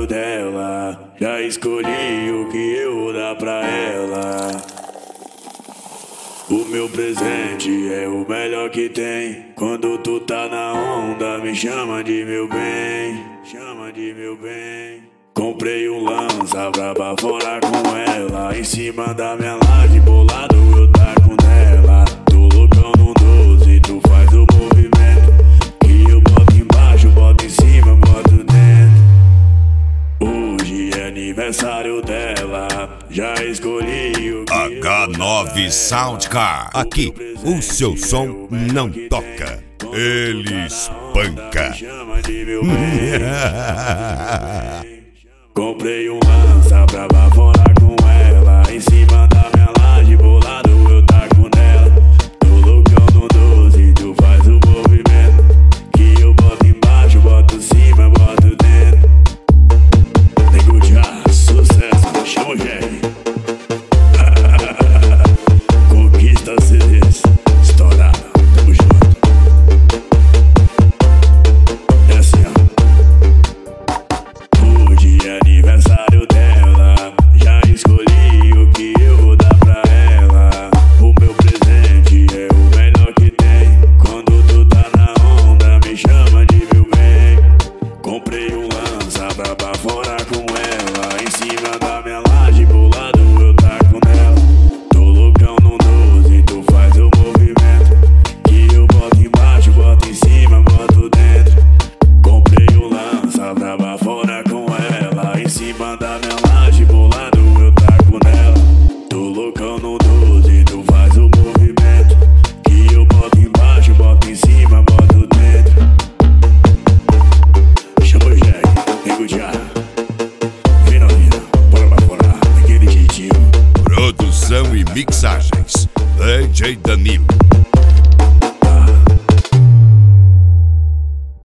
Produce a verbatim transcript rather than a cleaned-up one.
aniversário dela, já escolhi o que eu vou dar pra ela. O meu presente é o melhor que tem. Quando tu tá na onda, me chama de meu bem, chama de meu bem. Comprei um lança pra baforar com ela, em cima da minha laje, bolado eu taco nela. Tô loucão no doze, tu faz o movimento, que eu boto embaixo, boto em cima, boto dentro. Hoje é aniversário dela, já escolhi o que H nove Soundcar. Aqui o seu som não toca, ele espanca. Comprei um lança pra baforar com ela, em cima da minha laje, bolado eu taco nela. Tô loucão no doze, tu faz o movimento, que eu boto embaixo, boto em cima, boto dentro. Nego já, sucesso, chama o Jerry. Conquista C Ds, estourada, tamo junto. É assim, ó. Hoje é aniversário dela, já escolhi o que eu vou dar pra ela. O meu presente é o melhor que tem. Quando tu tá na onda, me chama de meu bem. Comprei um lança pra baforar com ela, em cima da minha laje, bolado eu taco nela. Tô loucão no doze, tu faz o movimento, que eu boto embaixo, boto em cima, boto dentro. Comprei um lança pra baforar com ela, em cima da minha laje, bolado eu taco nela. Tô loucão no doze, tu faz o movimento, que eu boto embaixo, boto em cima, boto dentro. Chama o Jack, nego já. Vem novinha, bora baforar, daquele jeitinho. Produção e mixagens D J Danilo.